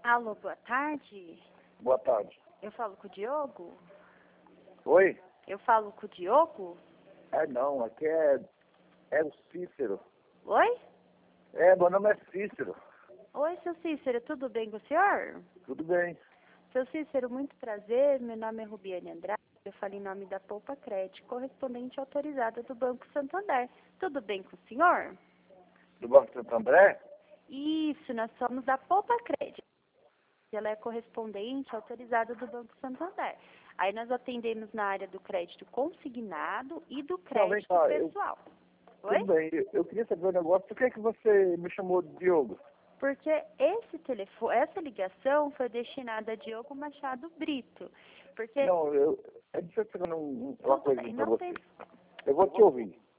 Alô, boa tarde. Boa tarde. Eu falo com o Diogo? Oi? Eu falo com o Diogo? Não, aqui é o Cícero. Oi? Meu nome é Cícero. Oi, seu Cícero, tudo bem com o senhor? Tudo bem? Seu Cícero, muito prazer. Meu nome é Rubiane Andrade. Eu falo em nome da Poupa Crédito, correspondente autorizada do Banco Santander. Tudo bem com o senhor? Do Banco Santo André? Isso, nós somos da Poupa Crédito. Ela é correspondente autorizada do Banco Santander. Aí nós atendemos na área do crédito consignado e do crédito cá, pessoal. Oi? Tudo bem, eu queria saber um negócio. Por que você me chamou de Diogo? Porque essa ligação foi destinada a Diogo Machado Brito. Porque Não, deixa eu pegar uma tudo coisa bem, pra não você. tem. Eu vou te ouvir.